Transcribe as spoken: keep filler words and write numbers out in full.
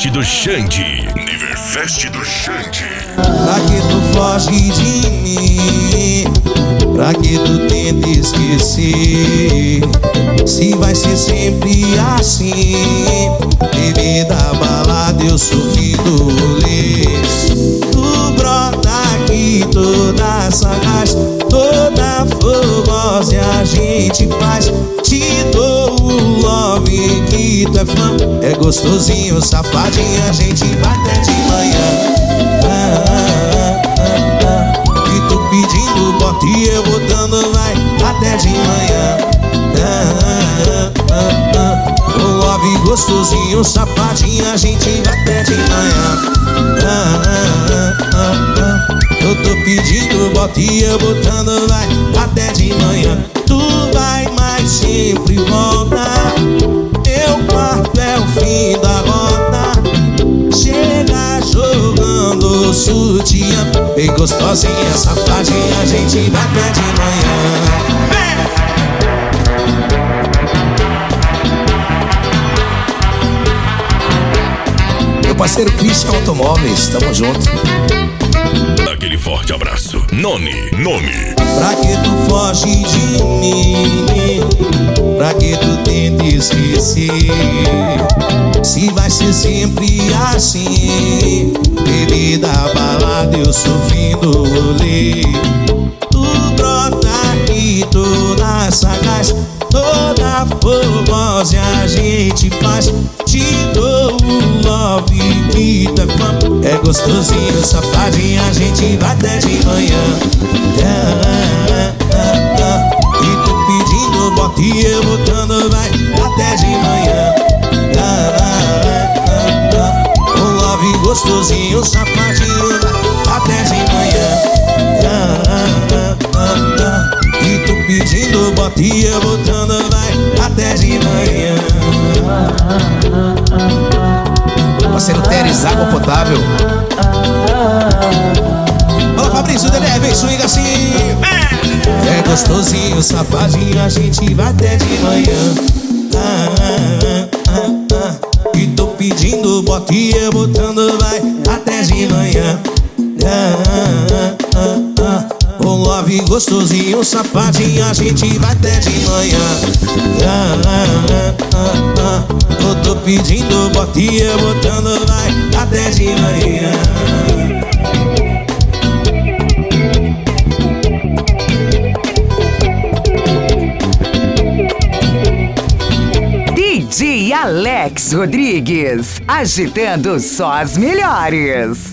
Fest do Xande. Neverfest do Xande. Pra que tu foge de mim? Pra que tu tenta esquecer? Se vai ser sempre assim, bebê da balada, eu sofri do rolê. Tu brota aqui toda sagaz, toda fogosa, e a gente faz. Te dou o love que tu é fã. É gostosinho, safadinho, a gente vai até de manhã. Ah, ah, ah, ah. E tu pedindo bota e eu botando vai até de manhã. Ah, ah, ah, ah. O love gostosinho, safadinho, a gente vai até de manhã. Ah, ah, ah, ah. Eu tô pedindo bota e eu botando vai até de manhã. Tu vai, mas sempre volta. Meu quarto é o fim da rota. Chega jogando sutiã, bem gostosinha, safadinha, a gente vai até de manhã. Meu parceiro Christian Automóveis, tamo junto. Aquele forte abraço. Noni, nome. Pra que tu foge de mim? Pra que tu tenta esquecer? Se vai ser sempre assim, bebê da balada, eu sofrendo o rolê. Tu brota aqui toda sagaz, toda fogosa, a gente faz. Te dou o love que tu é fã. É gostosinho, safadinho, a gente vai até de manhã. Ah, ah, ah, ah. E tu pedindo bota e eu botando vai até de manhã. Ah, ah, ah, ah. Um love gostosinho, safadinho, vai até de manhã. Ah, ah, ah, ah. E tu pedindo bota e eu botando vai até de manhã. Parceiro Teres, água potável. Fala, Fabrício, Dedé, vem swing assim. É gostosinho, safadinho, a gente vai até de manhã. Ah, ah, ah, ah. E tô pedindo bota e eu botando vai até de manhã. Ah, ah, ah, ah. Um love gostosinho, safadinho, a gente vai até de manhã. Ah, ah, ah, ah. Eu tô pedindo bota e eu botando vai até de manhã. D J Alex Rodrigues, agitando só as melhores.